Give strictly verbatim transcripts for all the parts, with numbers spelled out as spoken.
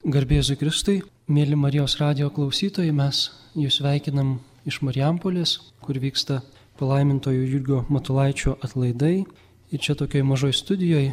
Garbėzui Kristui, mėly Marijos radijo klausytojai, mes jūs sveikinam iš Marijampolės, kur vyksta palaimintojo Jurgio Matulaičio atlaidai. Ir čia tokioj mažoj studijoje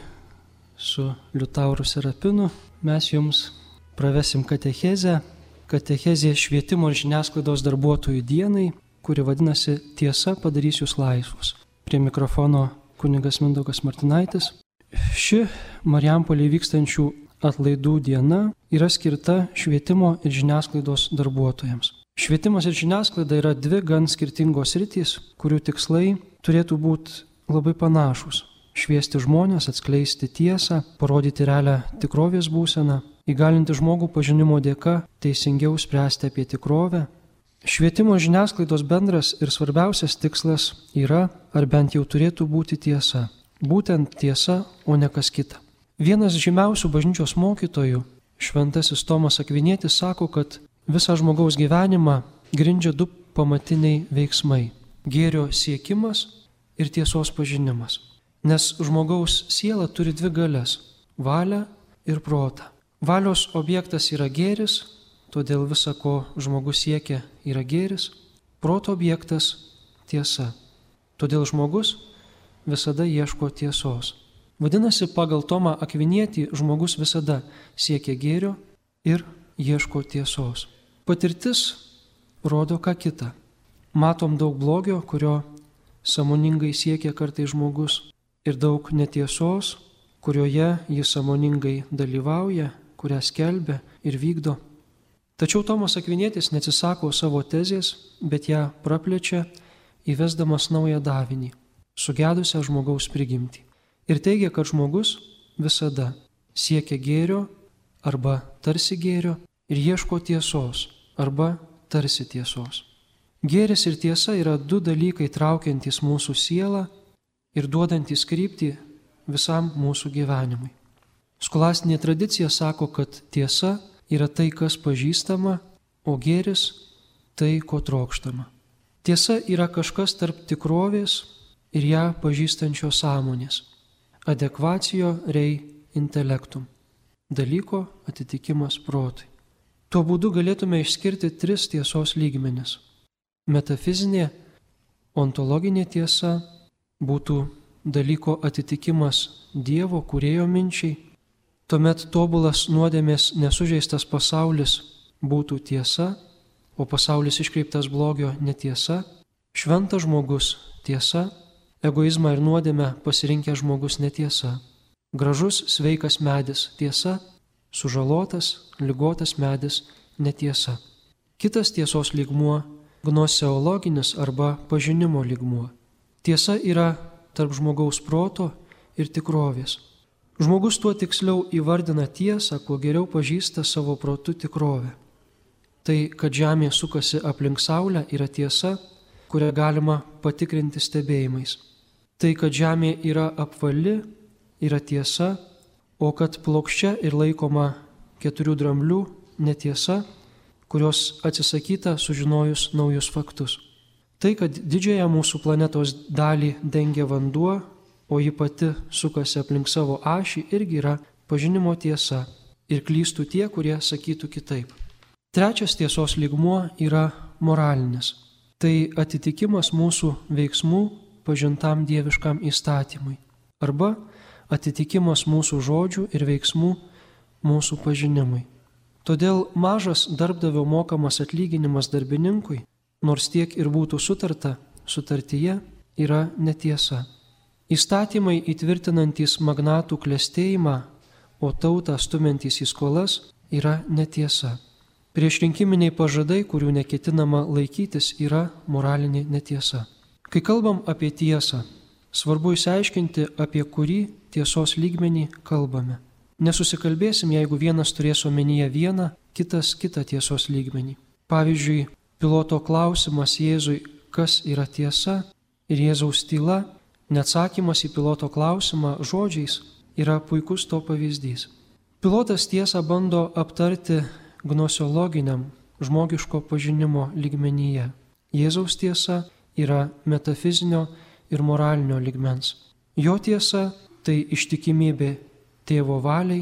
su Liutauru Serapinu mes jums pravesim katechezę, katechezė švietimo ir žiniasklaidos darbuotojų dienai, kuri vadinasi Tiesa padarys jūs laisvus. Prie mikrofono kunigas Mindaugas Martinaitis. Ši Marijampolėje vykstančių atlaidų diena yra skirta švietimo ir žiniasklaidos darbuotojams. Švietimas ir žiniasklaida yra dvi gan skirtingos sritys, kurių tikslai turėtų būti labai panašus. Šviesti žmonės, atskleisti tiesą, parodyti realią tikrovės būseną, įgalinti žmogų pažinimo dėka teisingiau spręsti apie tikrovę. Švietimo ir žiniasklaidos bendras ir svarbiausias tikslas yra, ar bent jau turėtų būti tiesa. Būtent tiesa, o ne kas kita. Vienas žymiausių bažnyčios mokytojų, šventasis Tomas Akvinietis, sako, kad visą žmogaus gyvenimą grindžia du pamatiniai veiksmai – gėrio siekimas ir tiesos pažinimas. Nes žmogaus siela turi dvi galias – valią ir protą. Valios objektas yra gėris, todėl visa, ko žmogus siekia, yra gėris. Proto objektas – tiesa. Todėl žmogus visada ieško tiesos. Vadinasi, pagal Tomą Akvinietį žmogus visada siekia gėrio ir ieško tiesos. Patirtis rodo ką kitą. Matom daug blogio, kurio sąmoningai siekia kartais žmogus, ir daug netiesos, kurioje jis sąmoningai dalyvauja, kurią skelbia ir vykdo. Tačiau Tomas Akvinietis neatsisako savo tezės, bet ją praplečia, įvesdamas naują davinį – sugedusią žmogaus prigimtį. Ir teigia, kad žmogus visada siekia gėrio arba tarsi gėrio ir ieško tiesos arba tarsi tiesos. Gėris ir tiesa yra du dalykai traukiantys mūsų sielą ir duodantys kryptį visam mūsų gyvenimui. Skolastinė tradicija sako, kad tiesa yra tai, kas pažįstama, o gėris tai, ko trokštama. Tiesa yra kažkas tarp tikrovės ir ją pažįstančios sąmonės. Adekvacijo rei intelektum. Dalyko atitikimas protui. Tuo būdu galėtume išskirti tris tiesos lygmenis. Metafizinė, ontologinė tiesa būtų dalyko atitikimas Dievo kūrėjo minčiai. Tuomet tobulas nuodėmės nesužeistas pasaulis būtų tiesa, o pasaulis iškreiptas blogio netiesa. Šventas žmogus tiesa. Egoizmą ir nuodėmę pasirinkęs žmogus netiesa. Gražus, sveikas medis tiesa, sužalotas, ligotas medis netiesa. Kitas tiesos lygmuo – gnoseologinis arba pažinimo lygmuo. Tiesa yra tarp žmogaus proto ir tikrovės. Žmogus tuo tiksliau įvardina tiesą, kuo geriau pažįsta savo protu tikrovę. Tai, kad žemė sukasi aplink saulę, yra tiesa, kurią galima patikrinti stebėjimais. Tai, kad žemė yra apvali, yra tiesa, o kad plokščia ir laikoma keturių dramblių netiesa, kurios atsisakyta sužinojus naujus faktus. Tai, kad didžiąją mūsų planetos dalį dengia vanduo, o ji pati sukasi aplink savo ašį, irgi yra pažinimo tiesa ir klystų tie, kurie sakytų kitaip. Trečias tiesos lygmuo yra moralinis. Tai atitikimas mūsų veiksmų pažintam dieviškam įstatymui arba atitikimas mūsų žodžių ir veiksmų mūsų pažinimui. Todėl mažas darbdavio mokamas atlyginimas darbininkui, nors tiek ir būtų sutarta, sutartyje yra netiesa. Įstatymai įtvirtinantys magnatų klestėjimą, o tautą stumiantys į skolas yra netiesa. Priešrinkiminiai pažadai, kurių neketinama laikytis, yra moralinė netiesa. Kai kalbam apie tiesą, svarbu išsiaiškinti, apie kurį tiesos lygmenį kalbame. Nesusikalbėsim, jeigu vienas turės omenyje vieną, kitas kitą tiesos lygmenį. Pavyzdžiui, Piloto klausimas Jėzui, kas yra tiesa, ir Jėzaus tyla, neatsakymas į Piloto klausimą žodžiais, yra puikus to pavyzdys. Pilotas tiesą bando aptarti gnoseologiniam, žmogiško pažinimo lygmenyje. Jėzaus tiesa yra metafizinio ir moralinio lygmens. Jo tiesa tai ištikimybė tėvo valiai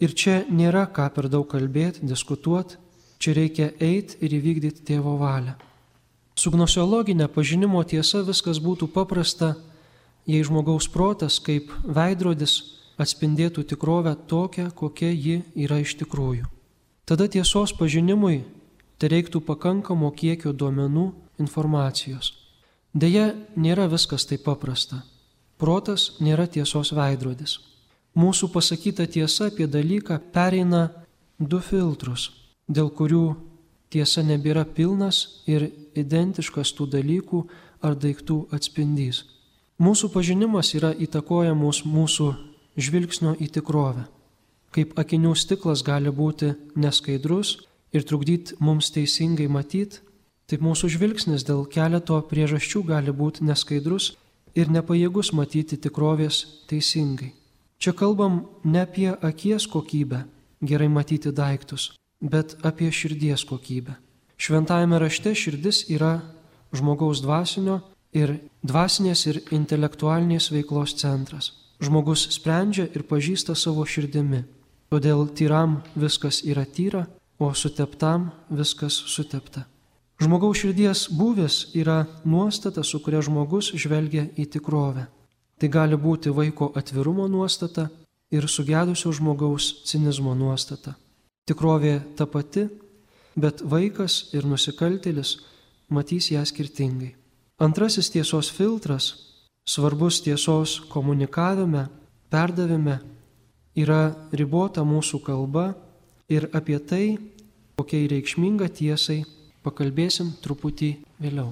Ir čia nėra ką per daug kalbėti, diskutuoti, čia reikia eiti ir įvykdyti tėvo valią. Su gnosiologinė pažinimo tiesa viskas būtų paprasta, jei žmogaus protas kaip veidrodis atspindėtų tikrovę tokią, kokia ji yra iš tikrųjų. Tada tiesos pažinimui tereiktų pakankamo kiekio duomenų, informacijos. Deja, nėra viskas taip paprasta. Protas nėra tiesos veidrodis. Mūsų pasakyta tiesa apie dalyką pereina du filtrus, dėl kurių tiesa nebėra pilnas ir identiškas tų dalykų ar daiktų atspindys. Mūsų pažinimas yra įtakojamos mūsų žvilgsnio į tikrovę. Kaip akinių stiklas gali būti neskaidrus ir trukdyti mums teisingai matyti, taip mūsų žvilgsnis dėl keleto priežasčių gali būti neskaidrus ir nepajėgus matyti tikrovės teisingai. Čia kalbam ne apie akies kokybę, gerai matyti daiktus, bet apie širdies kokybę. Šventajame rašte širdis yra žmogaus dvasinio ir dvasinės ir intelektualinės veiklos centras. Žmogus sprendžia ir pažįsta savo širdimi. Todėl tyram viskas yra tyra, o suteptam viskas sutepta. Žmogaus širdies būvis yra nuostata, su kuria žmogus žvelgia į tikrovę. Tai gali būti vaiko atvirumo nuostata ir sugedusio žmogaus cinizmo nuostata. Tikrovė ta pati, bet vaikas ir nusikaltėlis matys ją skirtingai. Antrasis tiesos filtras, svarbus tiesos komunikavime, perdavime, yra ribota mūsų kalba ir apie tai, kokiai reikšminga tiesai, pakalbėsim truputį vėliau.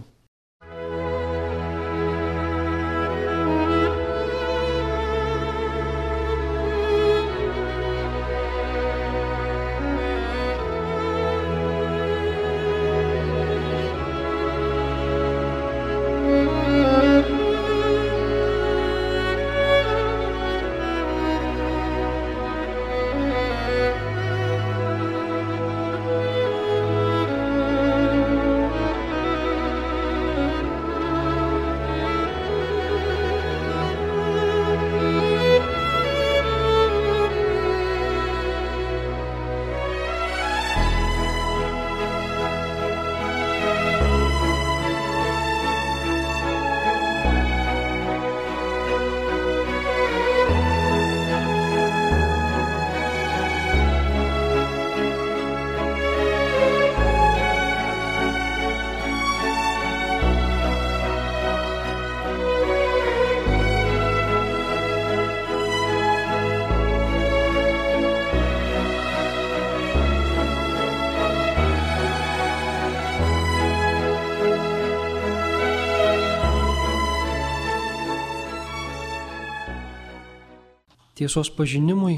Tiesos pažinimui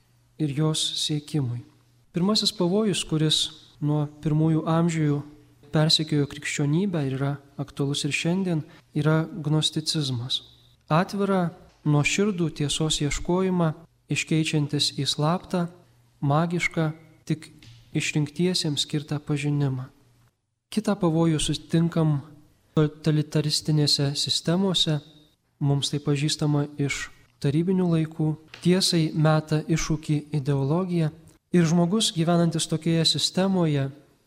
ir jos siekimui. Pirmasis pavojus, kuris nuo pirmųjų amžių persekiojo krikščionybę ir yra aktualus ir šiandien, yra gnosticizmas. Atvira, nuoširdų tiesos ieškojimą, iškeičiantis į slaptą, magišką, tik išrinktiesiems skirtą pažinimą. Kitą pavojų sutinkam totalitaristinėse sistemose, mums tai pažįstama iš tarybinių laikų, tiesai meta iššūkį ideologiją ir žmogus gyvenantis tokioje sistemoje,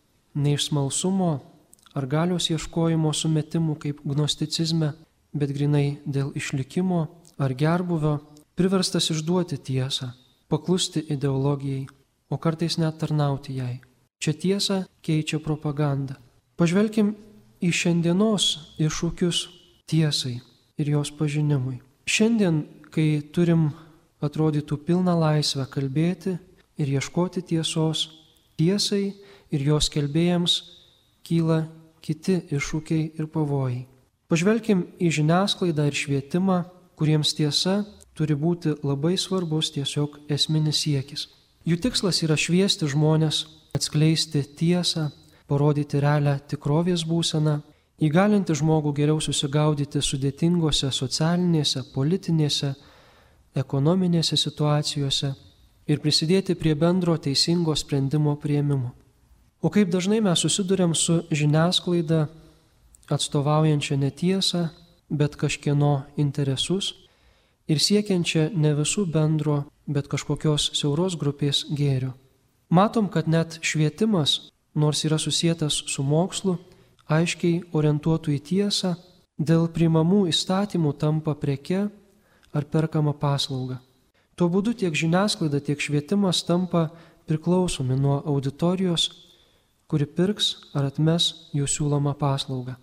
ne iš smalsumo ar galios ieškojimo sumetimų kaip gnosticizme, bet grinai dėl išlikimo ar gerbuvio, priverstas išduoti tiesą, paklusti ideologijai, o kartais net tarnauti jai. Čia tiesą keičia propaganda. Pažvelkim į šiandienos iššūkius tiesai ir jos pažinimui. Šiandien, kai turim atrodytų pilną laisvę kalbėti ir ieškoti tiesos, tiesai ir jos skelbėjams kyla kiti iššūkiai ir pavojai. Pažvelkim į žiniasklaidą ir švietimą, kuriems tiesa turi būti labai svarbus, tiesiog esminis siekis. Jų tikslas yra šviesti žmonės, atskleisti tiesą, parodyti realią tikrovės būseną, įgalinti žmogų geriau susigaudyti sudėtingose socialinėse, politinėse, ekonominėse situacijose ir prisidėti prie bendro teisingo sprendimo priėmimo. O kaip dažnai mes susiduriam su žiniasklaida, atstovaujančia netiesą, bet kažkieno interesus ir siekiančia ne visų bendro bet kažkokios siauros grupės gėrių. Matom, kad net švietimas, nors yra susietas su mokslu, aiškiai orientuotų į tiesą, dėl priimamų įstatymų tampa preke ar perkama paslauga. Tuo būdu tiek žiniasklaida, tiek švietimas tampa priklausomi nuo auditorijos, kuri pirks ar atmes jų siūlomą paslaugą.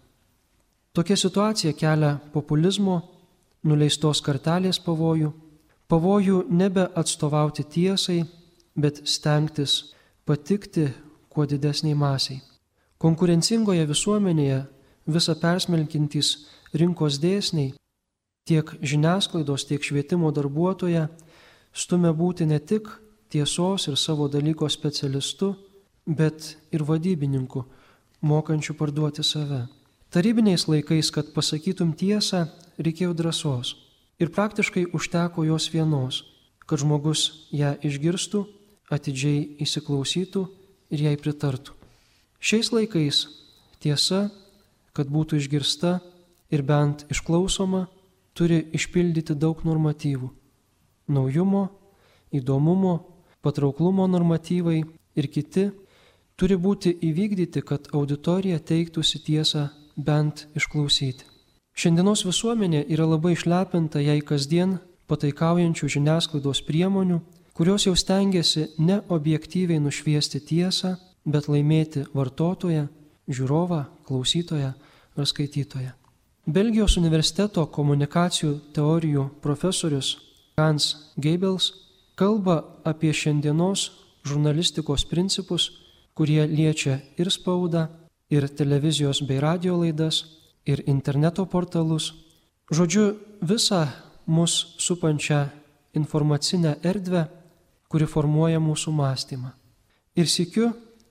Tokia situacija kelia populizmo, nuleistos kartelės pavojų, pavojų nebe atstovauti tiesai, bet stengtis patikti kuo didesniai masiai. Konkurencingoje visuomenėje visą persmelkintys rinkos dėsniai tiek žiniasklaidos, tiek švietimo darbuotoja stumia būti ne tik tiesos ir savo dalyko specialistu, bet ir vadybininku, mokančiu parduoti save. Tarybiniais laikais, kad pasakytum tiesą, reikėjo drąsos ir praktiškai užteko jos vienos, kad žmogus ją išgirstų, atidžiai įsiklausytų ir jai pritartų. Šiais laikais tiesa, kad būtų išgirsta ir bent išklausoma, turi išpildyti daug normatyvų. Naujumo, įdomumo, patrauklumo normatyvai ir kiti turi būti įvykdyti, kad auditorija teiktųsi tiesą bent išklausyti. Šiandienos visuomenė yra labai išlepinta jai kasdien pataikaujančių žiniasklaidos priemonių, kurios jau stengiasi ne objektyviai nušviesti tiesą, bet laimėti vartotoją, žiūrovą, klausytoją ar skaitytoją. Belgijos universiteto komunikacijų teorijų profesorius Hans Goebbels kalba apie šiandienos žurnalistikos principus, kurie liečia ir spaudą, ir televizijos bei radio laidas, ir interneto portalus. Žodžiu, visą mus supančią informacinę erdvę, kuri formuoja mūsų mąstymą. Ir sykiu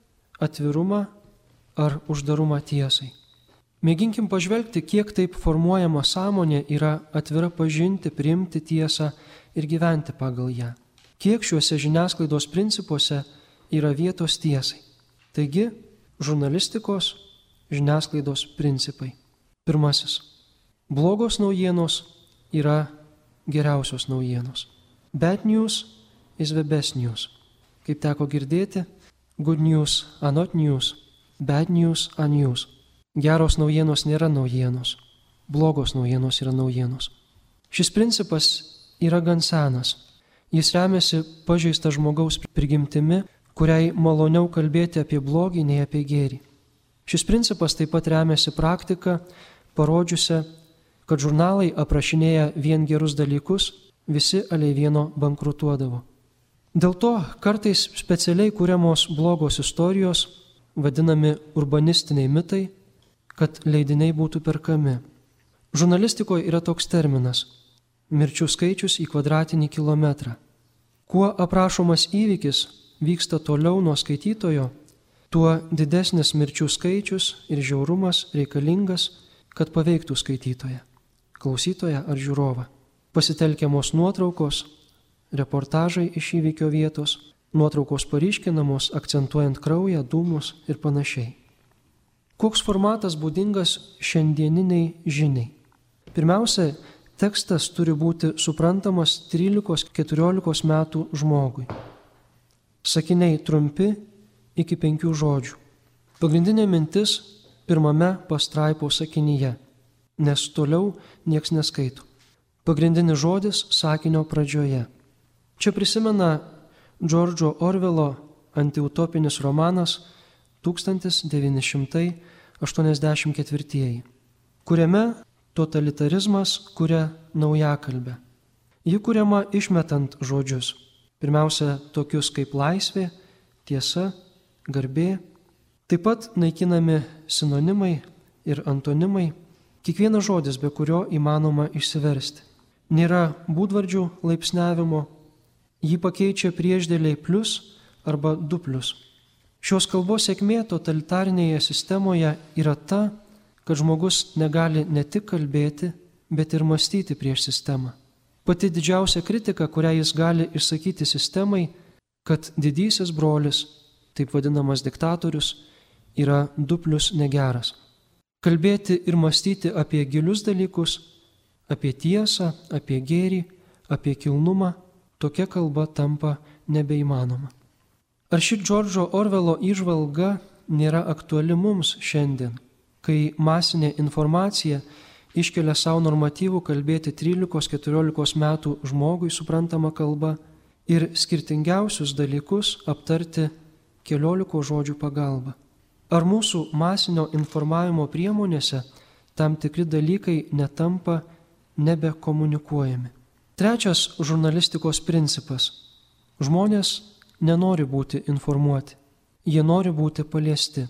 atvirumą ar uždarumą tiesai. Mėginkim pažvelgti, kiek taip formuojama sąmonė yra atvira pažinti, priimti tiesą ir gyventi pagal ją. Kiek šiuose žiniasklaidos principuose yra vietos tiesai. Taigi, žurnalistikos, žiniasklaidos principai. Pirmasis. Blogos naujienos yra geriausios naujienos. Bad news is the best news. Kaip teko girdėti, good news are not news, bad news are news. Geros naujienos nėra naujienos, blogos naujienos yra naujienos. Šis principas yra gan senas. Jis remiasi pažeista žmogaus prigimtimi, kuriai maloniau kalbėti apie blogį nei apie gėrį. Šis principas taip pat remiasi praktika, parodžiusia, kad žurnalai aprašinėja vien gerus dalykus, visi aliai vieno bankrutuodavo. Dėl to kartais specialiai kuriamos blogos istorijos, vadinami urbanistiniai mitai, kad leidiniai būtų perkami. Žurnalistikoje yra toks terminas – mirčių skaičius į kvadratinį kilometrą. Kuo aprašomas įvykis vyksta toliau nuo skaitytojo, tuo didesnis mirčių skaičius ir žiaurumas reikalingas, kad paveiktų skaitytoją, klausytoją ar žiūrovą. Pasitelkiamos nuotraukos, reportažai iš įvykio vietos, nuotraukos paryškinamos, akcentuojant kraują, dūmus ir panašiai. Koks formatas būdingas šiandieniniai žiniai? Pirmiausia, tekstas turi būti suprantamas trylikos keturiolikos metų žmogui. Sakiniai trumpi iki penkių žodžių. Pagrindinė mintis pirmame pastraipos sakinyje, nes toliau nieks neskaito. Pagrindinis žodis sakinio pradžioje. Čia prisimena Džordžo Orvelo antiutopinis romanas tūkstantis devyni šimtai aštuoniasdešimt ketvirtieji, kuriame totalitarizmas kuria naujakalbę. Ji kuriama išmetant žodžius. Pirmiausia, tokius kaip laisvė, tiesa, garbė. Taip pat naikinami sinonimai ir antonimai, kiekvienas žodis, be kurio įmanoma išsiversti. Nėra būdvardžių laipsniavimo, jį pakeičia priešdėliai plius arba du plius. Šios kalbos sėkmė totalitarinėje sistemoje yra ta, kad žmogus negali ne tik kalbėti, bet ir mąstyti prieš sistemą. Pati didžiausia kritika, kurią jis gali išsakyti sistemai, kad didysis brolis, taip vadinamas diktatorius, yra du plius negeras. Kalbėti ir mąstyti apie gilius dalykus, apie tiesą, apie gėrį, apie kilnumą, tokia kalba tampa nebeįmanoma. Ar ši Džordžo Orvelo įžvalga nėra aktuali mums šiandien, kai masinė informacija iškelia savo normatyvų kalbėti trylikos keturiolikos metų žmogui suprantama kalba ir skirtingiausius dalykus aptarti keliolikos žodžių pagalba? Ar mūsų masinio informavimo priemonėse tam tikri dalykai netampa nebekomunikuojami? Trečias žurnalistikos principas. Žmonės nenori būti informuoti, jie nori būti paliesti.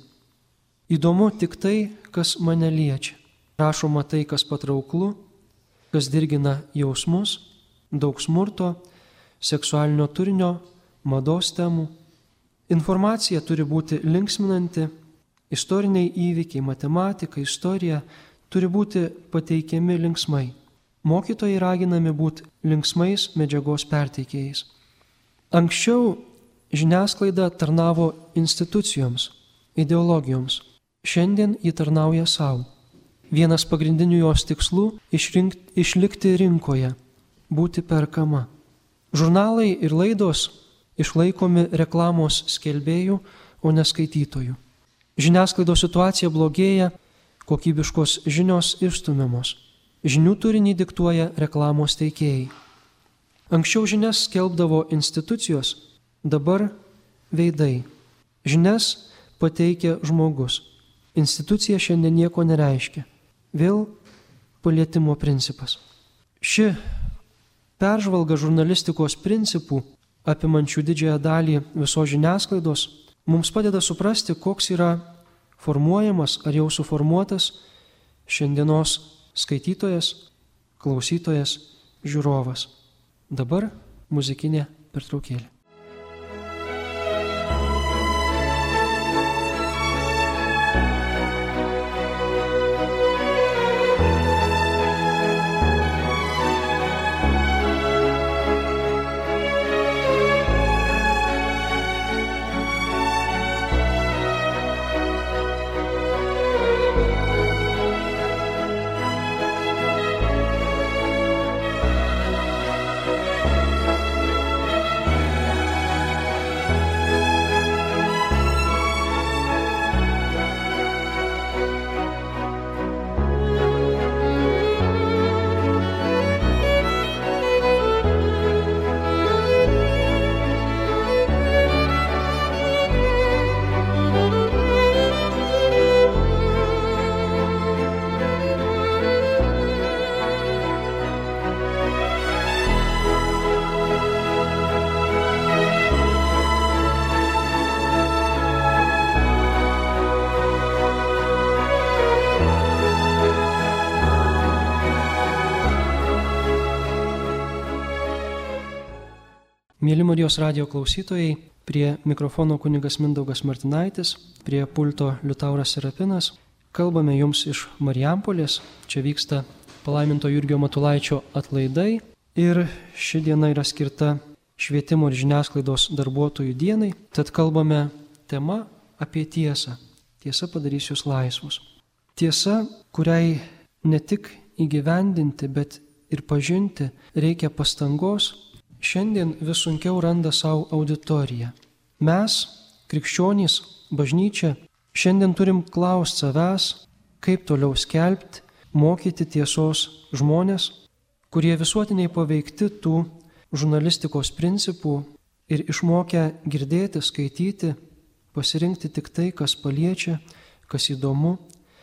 Įdomu tik tai, kas mane liečia. Rašoma tai, kas patrauklu, kas dirgina jausmus, daug smurto, seksualinio turinio, mados temų. Informacija turi būti linksminanti, istoriniai įvykiai, matematika, istorija turi būti pateikiami linksmai. Mokytojai raginami būti linksmais medžiagos perteikėjais. Anksčiau žiniasklaida tarnavo institucijoms, ideologijoms. Šiandien ji tarnauja savo. Vienas pagrindinių jos tikslų – išrinkt, išlikti rinkoje, būti perkama. Žurnalai ir laidos išlaikomi reklamos skelbėjų, o ne skaitytojų. Žiniasklaidos situacija blogėja, kokybiškos žinios išstumiamos. Žinių turinį diktuoja reklamos teikėjai. Anksčiau žinias skelbdavo institucijos, dabar veidai. Žinias pateikia žmogus. Institucija šiandien nieko nereiškia. Vėl palietimo principas. Ši peržvalga žurnalistikos principų, apimančių didžiąją dalį visos žiniasklaidos, mums padeda suprasti, koks yra formuojamas ar jau suformuotas šiandienos skaitytojas, klausytojas, žiūrovas. Dabar muzikinė pertraukėlė. Mėly Marijos radijo klausytojai, prie mikrofono kunigas Mindaugas Martinaitis, prie pulto Liutauras Serapinas. Kalbame jums iš Marijampolės, čia vyksta palaiminto Jurgio Matulaičio atlaidai ir ši diena yra skirta švietimo ir žiniasklaidos darbuotojų dienai, tad kalbame tema apie tiesą. Tiesa padarys jūs laisvus. Tiesa, kuriai ne tik įgyvendinti, bet ir pažinti reikia pastangos, šiandien vis sunkiau randa savo auditoriją. Mes, krikščionys, bažnyčia, šiandien turim klausti savęs, kaip toliau skelbti, mokyti tiesos žmonės, kurie visuotiniai paveikti tų žurnalistikos principų ir išmokę girdėti, skaityti, pasirinkti tik tai, kas paliečia, kas įdomu,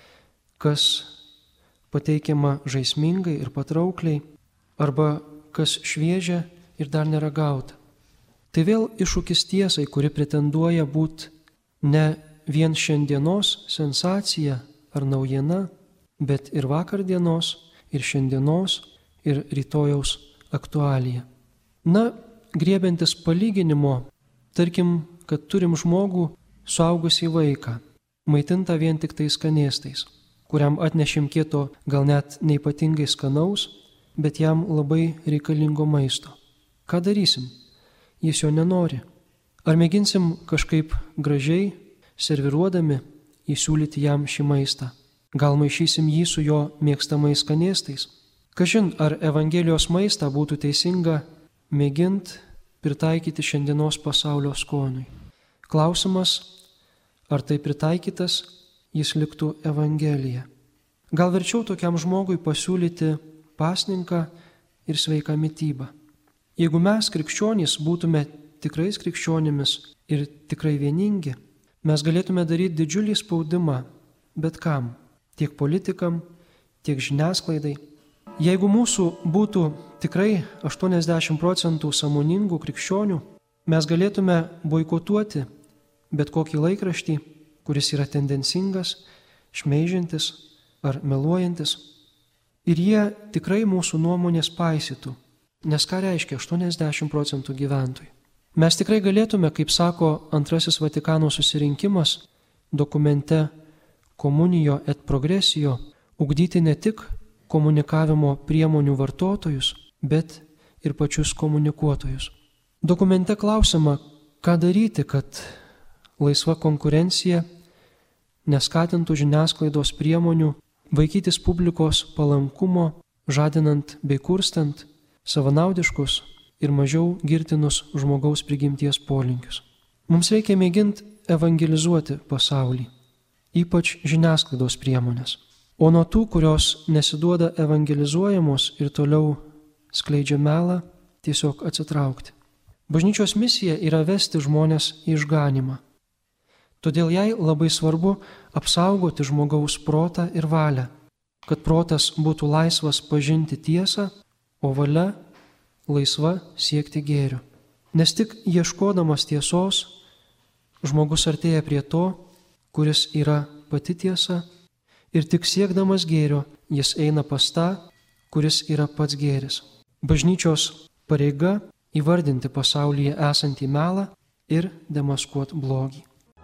kas pateikiama žaismingai ir patraukliai, arba kas šviežia ir dar nėra gauta. Tai vėl iššūkis tiesai, kuri pretenduoja būti ne vien šiandienos sensacija ar naujiena, bet ir vakar dienos, ir šiandienos, ir rytojaus aktualija. Na, griebiantis palyginimo, tarkim, kad turim žmogų suaugusį vaiką, maitintą vien tik tai skanėstais, kuriam atnešim kieto gal net neypatingai skanaus, bet jam labai reikalingo maisto. Ką darysim? Jis jo nenori. Ar mėginsim kažkaip gražiai, serviruodami, įsiūlyti jam šį maistą? Gal maišysim jį su jo mėgstamais skanėstais? Kažin, ar Evangelijos maistą būtų teisinga mėginti pritaikyti šiandienos pasaulio skoniui. Klausimas, ar tai pritaikytas, jis liktų Evangelija. Gal verčiau tokiam žmogui pasiūlyti pasninką ir sveiką mitybą. Jeigu mes, krikščionys, būtume tikrais krikščionimis ir tikrai vieningi, mes galėtume daryti didžiulį spaudimą bet kam, tiek politikam, tiek žiniasklaidai. Jeigu mūsų būtų tikrai aštuoniasdešimt procentų sąmoningų krikščionių, mes galėtume boikotuoti bet kokį laikraštį, kuris yra tendencingas, šmeižiantis ar meluojantis. Ir jie tikrai mūsų nuomonės paisytų. Nes ką reiškia aštuoniasdešimt procentų gyventojų? Mes tikrai galėtume, kaip sako Antrasis Vatikano susirinkimas, dokumente Communio et Progressio, ugdyti ne tik komunikavimo priemonių vartotojus, bet ir pačius komunikuotojus. Dokumente klausima, ką daryti, kad laisva konkurencija neskatintų žiniasklaidos priemonių vaikytis publikos palankumo, žadinant bei kurstant savanaudiškus ir mažiau girtinus žmogaus prigimties polinkius. Mums reikia mėginti evangelizuoti pasaulį, ypač žiniasklaidos priemonės. O nuo tų, kurios nesiduoda evangelizuojamos ir toliau skleidžia melą, tiesiog atsitraukti. Bažnyčios misija yra vesti žmonės į išganymą. Todėl jai labai svarbu apsaugoti žmogaus protą ir valią, kad protas būtų laisvas pažinti tiesą, o valia laisva siekti gėrio. Nes tik ieškodamas tiesos, žmogus artėja prie to, kuris yra pati tiesa, ir tik siekdamas gėrio jis eina pas tą, kuris yra pats gėris. Bažnyčios pareiga įvardinti pasaulyje esantį melą ir demaskuoti blogį.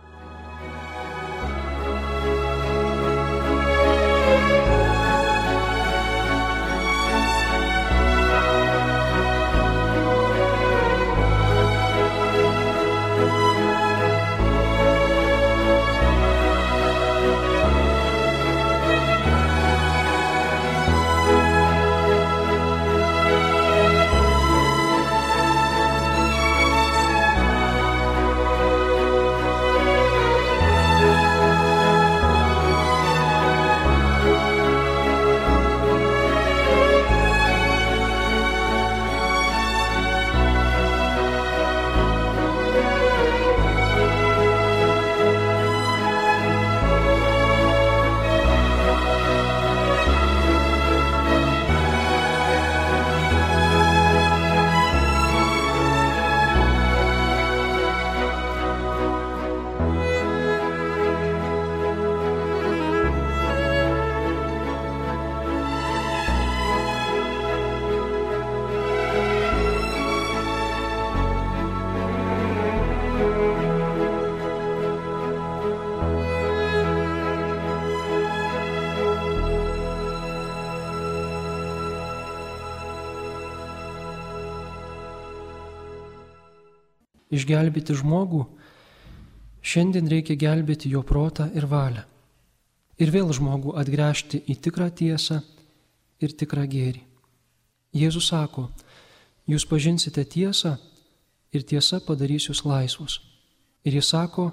Išgelbėti žmogų, šiandien reikia gelbėti jo protą ir valią. Ir vėl žmogų atgręžti į tikrą tiesą ir tikrą gėrį. Jėzus sako, jūs pažinsite tiesą ir tiesa padarys jūs laisvus. Ir jis sako,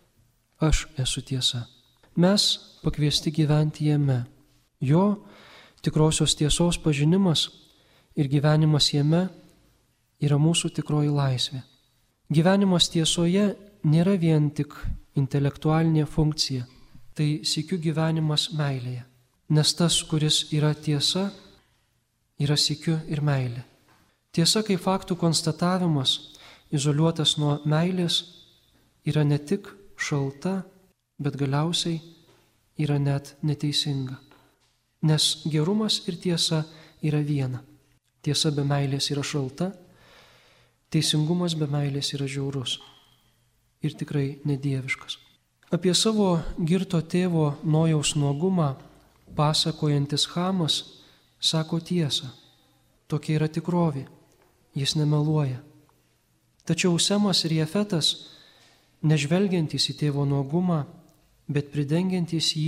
aš esu tiesa. Mes pakviesti gyventi jame. Jo tikrosios tiesos pažinimas ir gyvenimas jame yra mūsų tikroji laisvė. Gyvenimas tiesoje nėra vien tik intelektualinė funkcija, tai sykiu gyvenimas meilėje. Nes tas, kuris yra tiesa, yra sykiu ir meilė. Tiesa kaip faktų konstatavimas, izoliuotas nuo meilės, yra ne tik šalta, bet galiausiai yra net neteisinga. Nes gerumas ir tiesa yra viena. Tiesa be meilės yra šalta, teisingumas be meilės yra žiaurus ir tikrai nedieviškas. Apie savo girto tėvo Nojaus nuogumą pasakojantis Chamas sako tiesą. Tokia yra tikrovė, jis nemeluoja. Tačiau Semas ir Jefetas, nežvelgiantys į tėvo nuogumą, bet pridengiantys jį,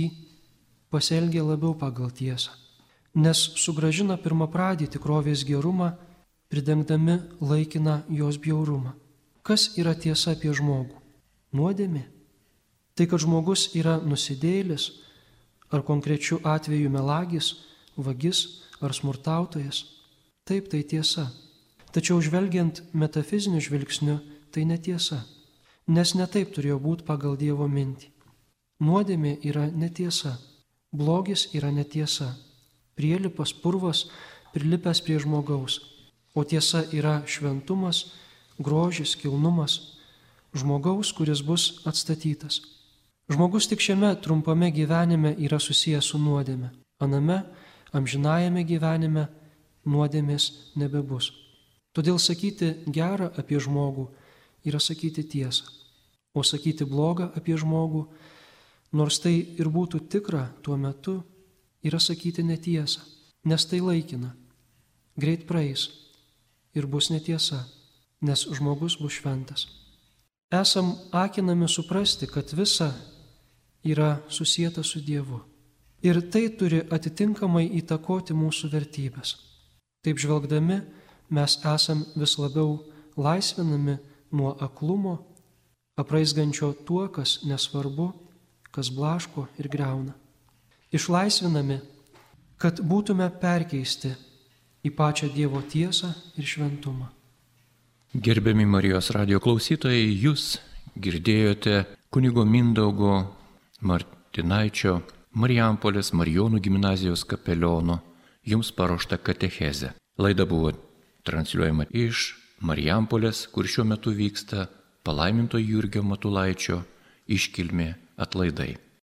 pasielgia labiau pagal tiesą, nes sugrąžina pirmapradį tikrovės gerumą pridengdami laikiną jos bjaurumą. Kas yra tiesa apie žmogų? Nuodėmė? Tai, kad žmogus yra nusidėjėlis, ar konkrečiu atveju melagis, vagis ar smurtautojas? Taip, tai tiesa. Tačiau žvelgiant metafiziniu žvilgsniu, tai netiesa. Nes netaip turėjo būti pagal Dievo mintį. Nuodėmė yra netiesa. Blogis yra netiesa. Prielipas purvas prilipęs prie žmogaus. O tiesa yra šventumas, grožis, kilnumas žmogaus, kuris bus atstatytas. Žmogus tik šiame trumpame gyvenime yra susijęs su nuodėme. Aname, amžinajame gyvenime nuodėmės nebebus. Todėl sakyti gerą apie žmogų yra sakyti tiesą. O sakyti blogą apie žmogų, nors tai ir būtų tikra tuo metu, yra sakyti netiesą, nes tai laikina. Greit praeis ir bus netiesa, nes žmogus bus šventas. Esam akinami suprasti, kad visa yra susieta su Dievu. Ir tai turi atitinkamai įtakoti mūsų vertybės. Taip žvelgdami, mes esam vis labiau laisvinami nuo aklumo, apraizgančio tuo, kas nesvarbu, kas blaško ir greuna. Išlaisvinami, kad būtume perkeisti į pačią Dievo tiesą ir šventumą. Gerbiami Marijos radijo klausytojai, jūs girdėjote kunigo Mindaugo Martinaičio Marijampolės Marijonų gimnazijos kapeliono jums paruoštą katechezę. Laida buvo transliuojama iš Marijampolės, kur šiuo metu vyksta palaiminto Jurgio Matulaičio iškilmė atlaidai.